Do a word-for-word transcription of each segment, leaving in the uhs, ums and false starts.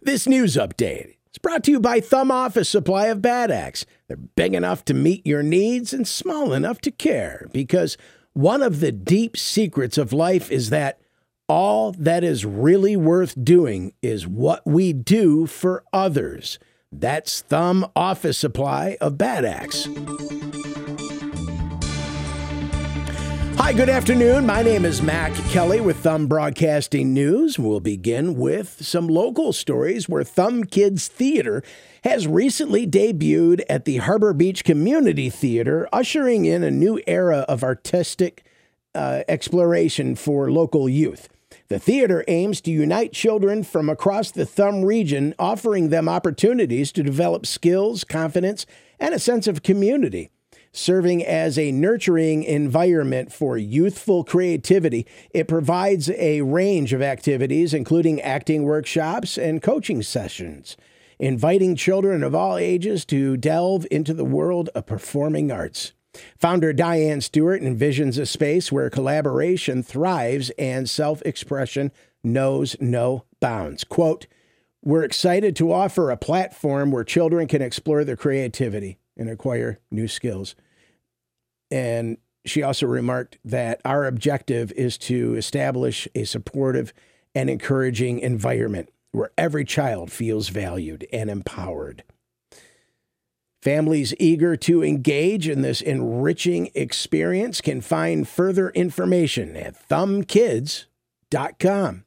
This news update is brought to you by Thumb Office Supply of Bad Axe. They're big enough to meet your needs and small enough to care, because one of the deep secrets of life is that all that is really worth doing is what we do for others. That's Thumb Office Supply of Bad Axe. Hi, good afternoon. My name is Mac Kelly with Thumb Broadcasting News. We'll begin with some local stories where Thumb Kids Theater has recently debuted at the Harbor Beach Community Theater, ushering in a new era of artistic uh, exploration for local youth. The theater aims to unite children from across the Thumb region, offering them opportunities to develop skills, confidence, and a sense of community. Serving as a nurturing environment for youthful creativity, it provides a range of activities, including acting workshops and coaching sessions, inviting children of all ages to delve into the world of performing arts. Founder Diane Stewart envisions a space where collaboration thrives and self-expression knows no bounds. Quote, "We're excited to offer a platform where children can explore their creativity and acquire new skills." And she also remarked that our objective is to establish a supportive and encouraging environment where every child feels valued and empowered. Families eager to engage in this enriching experience can find further information at thumb kids dot com.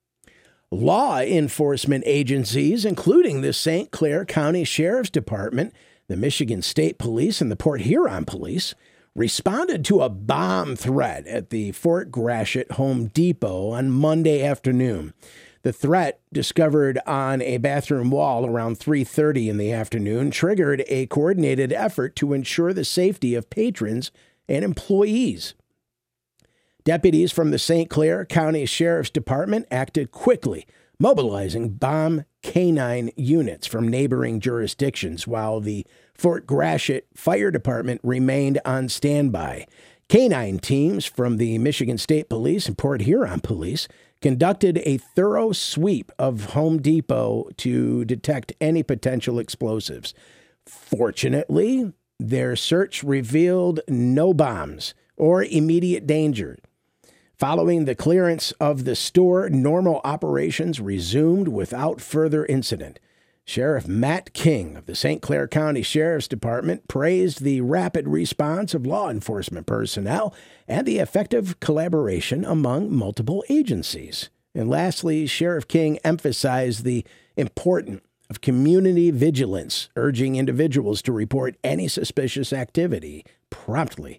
Law enforcement agencies, including the Saint Clair County Sheriff's Department, the Michigan State Police, and the Port Huron Police, responded to a bomb threat at the Fort Gratiot Home Depot on Monday afternoon. The threat, discovered on a bathroom wall around three thirty in the afternoon, triggered a coordinated effort to ensure the safety of patrons and employees. Deputies from the Saint Clair County Sheriff's Department acted quickly, mobilizing bomb canine units from neighboring jurisdictions, while the Fort Gratiot Fire Department remained on standby. Canine teams from the Michigan State Police and Port Huron Police conducted a thorough sweep of Home Depot to detect any potential explosives. Fortunately, their search revealed no bombs or immediate danger. Following the clearance of the store, normal operations resumed without further incident. Sheriff Matt King of the Saint Clair County Sheriff's Department praised the rapid response of law enforcement personnel and the effective collaboration among multiple agencies. And lastly, Sheriff King emphasized the importance of community vigilance, urging individuals to report any suspicious activity promptly.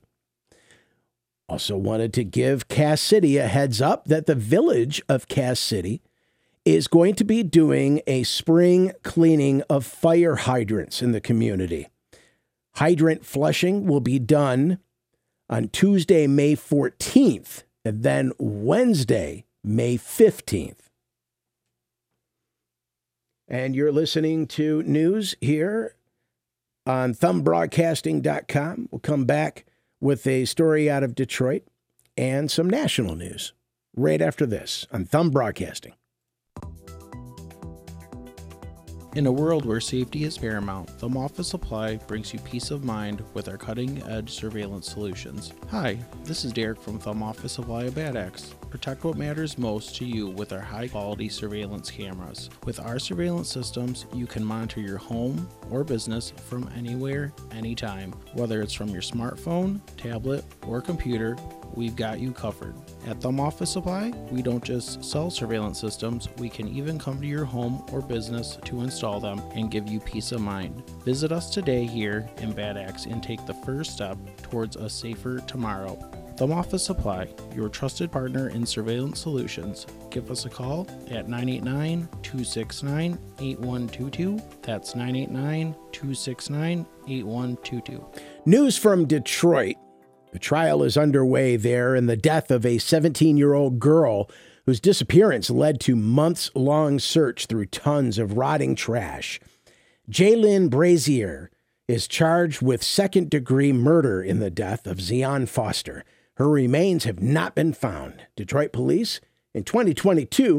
Also wanted to give Cass City a heads up that the village of Cass City is going to be doing a spring cleaning of fire hydrants in the community. Hydrant flushing will be done on Tuesday, May fourteenth, and then Wednesday, May fifteenth. And you're listening to news here on thumb broadcasting dot com. We'll come back with a story out of Detroit and some national news right after this on Thumb Broadcasting. In a world where safety is paramount, Thumb Office Supply brings you peace of mind with our cutting-edge surveillance solutions. Hi, this is Derek from Thumb Office Supply of Bad Axe. Protect what matters most to you with our high-quality surveillance cameras. With our surveillance systems, you can monitor your home or business from anywhere, anytime. Whether it's from your smartphone, tablet, or computer, we've got you covered. At Thumb Office Supply, we don't just sell surveillance systems, we can even come to your home or business to install them and give you peace of mind. Visit us today here in Bad Axe and take the first step towards a safer tomorrow. Thumb Office Supply, your trusted partner in surveillance solutions. Give us a call at nine eight nine, two six nine, eight one two two. That's nine eight nine, two six nine, eight one two two. News from Detroit. The trial is underway there in the death of a seventeen-year-old girl whose disappearance led to months-long search through tons of rotting trash. Jaylyn Brazier is charged with second-degree murder in the death of Zion Foster. Her remains have not been found. Detroit police in twenty twenty-two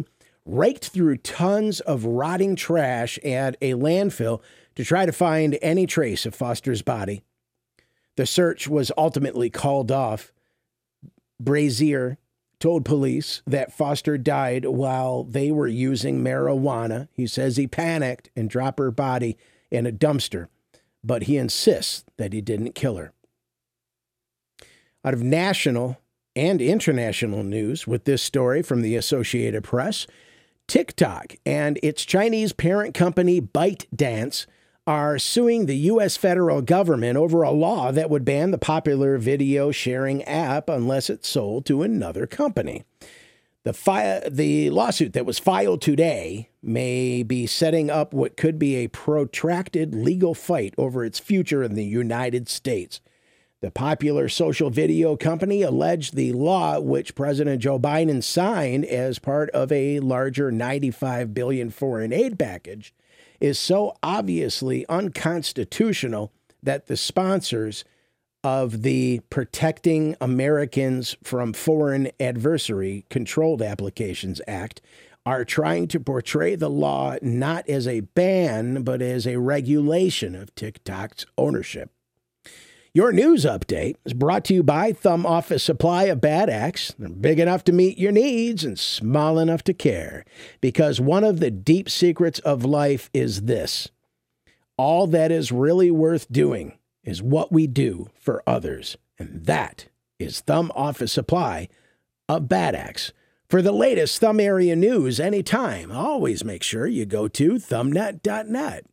raked through tons of rotting trash at a landfill to try to find any trace of Foster's body. The search was ultimately called off. Brazier told police that Foster died while they were using marijuana. He says he panicked and dropped her body in a dumpster, but he insists that he didn't kill her. Out of national and international news with this story from the Associated Press, TikTok and its Chinese parent company ByteDance are suing the U S federal government over a law that would ban the popular video sharing app unless it's sold to another company. The, fi- the lawsuit that was filed today may be setting up what could be a protracted legal fight over its future in the United States. The popular social video company alleged the law, which President Joe Biden signed as part of a larger ninety-five billion dollars foreign aid package, is so obviously unconstitutional that the sponsors of the Protecting Americans from Foreign Adversary Controlled Applications Act are trying to portray the law not as a ban, but as a regulation of TikTok's ownership. Your news update is brought to you by Thumb Office Supply of Bad Axe. They're big enough to meet your needs and small enough to care. Because one of the deep secrets of life is this: all that is really worth doing is what we do for others. And that is Thumb Office Supply of Bad Axe. For the latest Thumb area news anytime, always make sure you go to thumbnet dot net.